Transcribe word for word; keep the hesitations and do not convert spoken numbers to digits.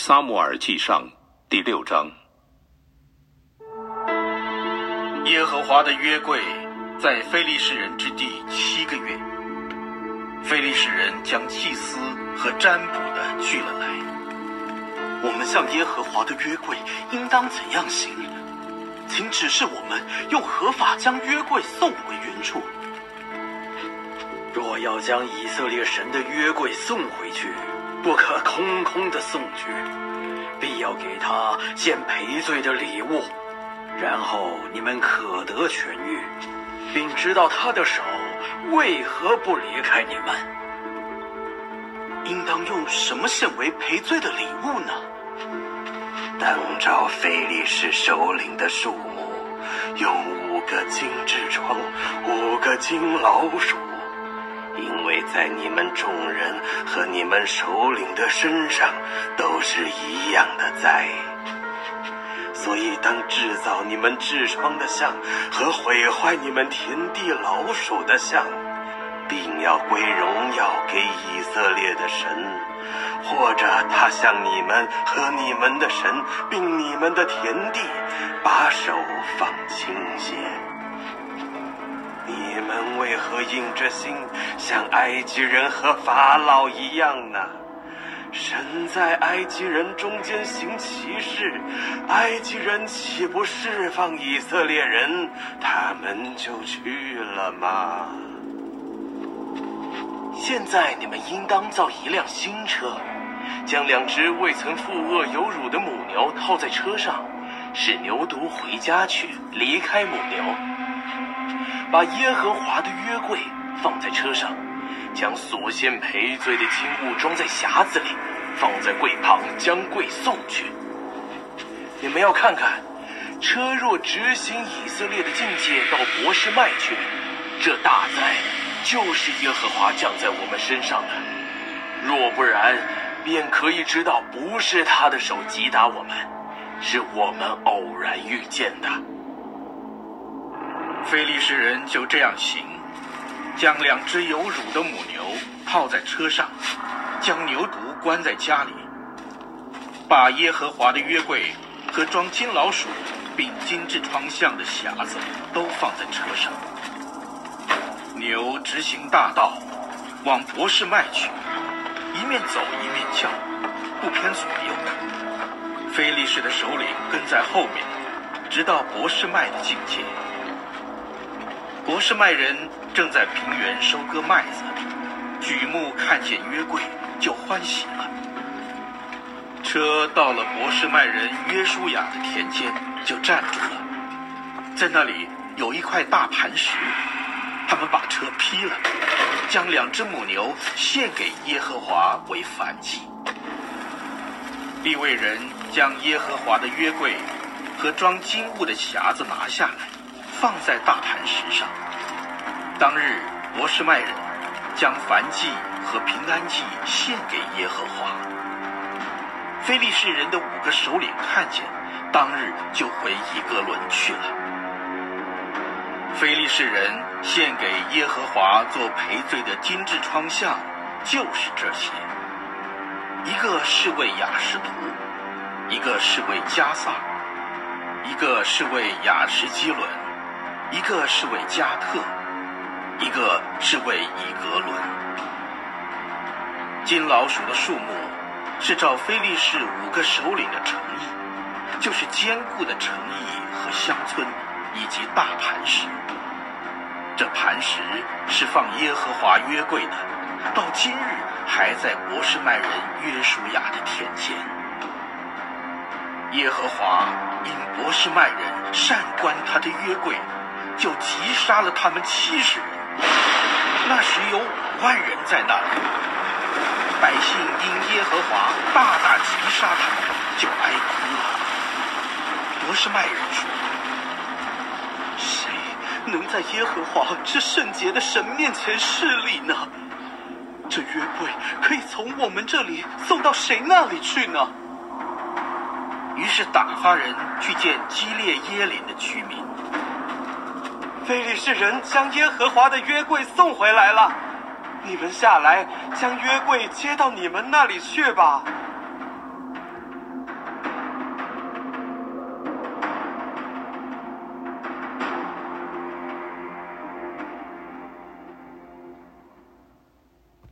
撒母耳记上第六章。 耶和华的约柜在非利士人之地七个月，非利士人将祭司和占卜的聚了来。 我们向耶和华的约柜应当怎样行？请指示我们用何法将约柜送回原处。 若要将以色列神的约柜送回去，不可空空的送去，必要给他献赔罪的礼物，然后你们可得痊愈，并知道他的手为何不离开你们。 应当用什么献为赔罪的礼物呢？ 当照非利士首领的数目，用五个金痔疮，五个金老鼠，因为在你们众人和你们首领的身上都是一样的灾，所以当制造你们痔疮的像和毁坏你们田地老鼠的像，并要归荣耀给以色列的神，或者他向你们和你们的神并你们的田地把手放轻些。你们为何硬着心像埃及人和法老一样呢？神在埃及人中间行奇事，埃及人岂不释放以色列人，他们就去了吗？ 现在你们应当造一辆新车，将两只未曾负恶有乳的母牛套在车上，使牛犊回家去，离开母牛。把耶和华的约柜放在车上，将所献赔罪的金物装在匣子里，放在柜旁，将柜送去。你们要看看，车若直行以色列的境界到伯示麦去，这大灾就是耶和华降在我们身上的；若不然，便可以知道不是他的手击打我们，是我们偶然遇见的。 非利士人就这样行，将两只有乳的母牛套在车上，将牛犊关在家里，把耶和华的约柜和装金老鼠并金痔疮像的匣子都放在车上。牛直行大道，往伯示麦去，一面走一面叫，不偏左右。非利士的首领跟在后面，直到伯示麦的境界。伯示麦人正在平原收割麦子，举目看见约柜，就欢喜了。车到了伯示麦人约书亚的田间，就站住了。在那里有一块大磐石，他们把车劈了，将两只母牛献给耶和华为燔祭。利未人将耶和华的约柜和装金物的匣子拿下来，放在大磐石上。当日伯示麦人将燔祭和平安祭献给耶和华。非利士人的五个首领看见，当日就回以革伦去了。非利士人献给耶和华做赔罪的金痔疮像就是这些，一个是为亚实图，一个是为加萨，一个是为亚实基伦，一个是为加特，一个是为以革伦。金老鼠的数目是照非利士五个首领的诚意，就是坚固的城邑和乡村以及大磐石。这磐石是放耶和华约柜的，到今日还在伯示麦人约书亚的田间。耶和华因伯示麦人擅关他的约柜，就击杀了他们七十人。那时有五万人在那里。百姓因耶和华大大击杀他们，就哀哭了。伯示麦人说： 谁能在耶和华这圣洁的神面前侍立呢？这约柜可以从我们这里送到谁那里去呢？ 于是打发人去见基列耶林的居民。 非利士人将耶和华的约柜送回来了，你们下来将约柜接到你们那里去吧。